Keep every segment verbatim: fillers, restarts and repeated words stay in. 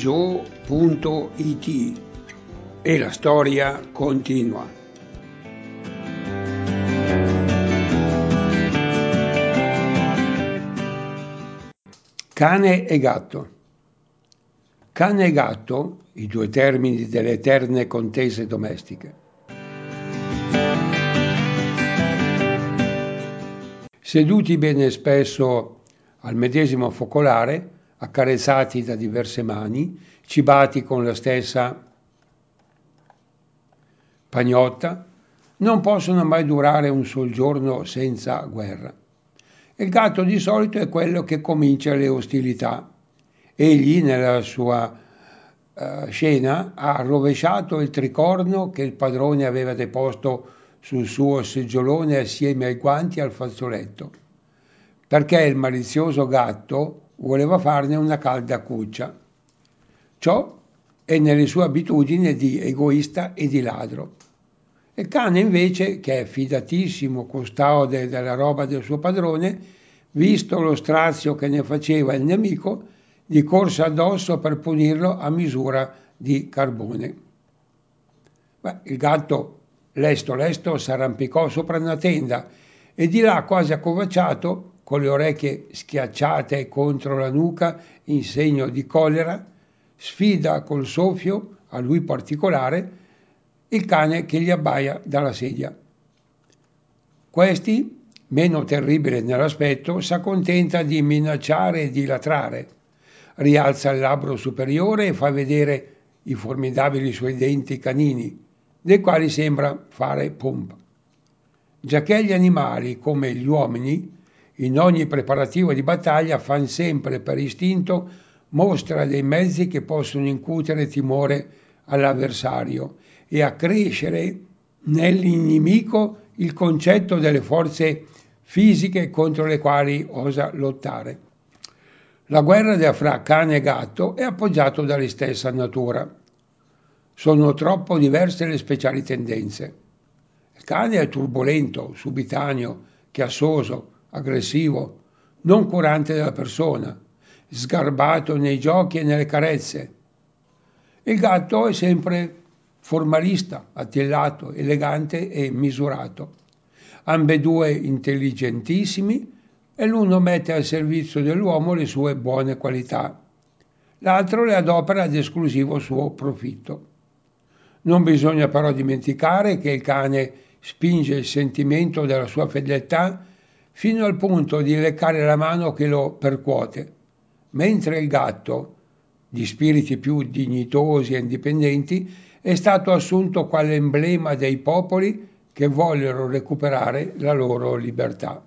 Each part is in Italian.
redigio punto it e la storia continua. Cane e gatto. Cane e gatto, i due termini delle eterne contese domestiche. Seduti bene spesso al medesimo focolare, accarezzati da diverse mani, cibati con la stessa pagnotta, non possono mai durare un sol giorno senza guerra. Il gatto di solito è quello che comincia le ostilità. Egli, nella sua uh, scena, ha rovesciato il tricorno che il padrone aveva deposto sul suo seggiolone assieme ai guanti e al fazzoletto, perché il malizioso gatto voleva farne una calda cuccia. Ciò è nelle sue abitudini di egoista e di ladro. Il cane invece, che è fidatissimo custode della roba del suo padrone, visto lo strazio che ne faceva il nemico, gli corse addosso per punirlo a misura di carbone. Beh, il gatto, lesto lesto, s'arrampicò sopra una tenda e di là, quasi accovacciato, con le orecchie schiacciate contro la nuca in segno di collera, sfida col soffio, a lui particolare, il cane che gli abbaia dalla sedia. Questi, meno terribile nell'aspetto, s'accontenta di minacciare e di latrare. Rialza il labbro superiore e fa vedere i formidabili suoi denti canini, dei quali sembra fare pompa. Giacché gli animali, come gli uomini, in ogni preparativo di battaglia fanno sempre per istinto mostra dei mezzi che possono incutere timore all'avversario e accrescere nell'inimico il concetto delle forze fisiche contro le quali osa lottare. La guerra fra cane e gatto è appoggiata dalla stessa natura. Sono troppo diverse le speciali tendenze. Il cane è turbolento, subitaneo, chiassoso, aggressivo, non curante della persona, sgarbato nei giochi e nelle carezze. Il gatto è sempre formalista, attillato, elegante e misurato. Ambedue intelligentissimi e l'uno mette al servizio dell'uomo le sue buone qualità, l'altro le adopera ad esclusivo suo profitto. Non bisogna però dimenticare che il cane spinge il sentimento della sua fedeltà fino al punto di leccare la mano che lo percuote, mentre il gatto, di spiriti più dignitosi e indipendenti, è stato assunto quale emblema dei popoli che vollero recuperare la loro libertà.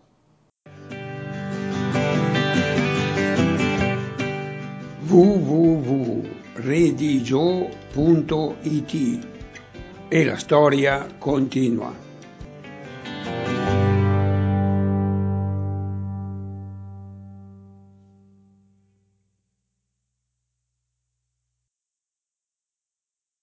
w w w punto redigio punto it e la storia continua.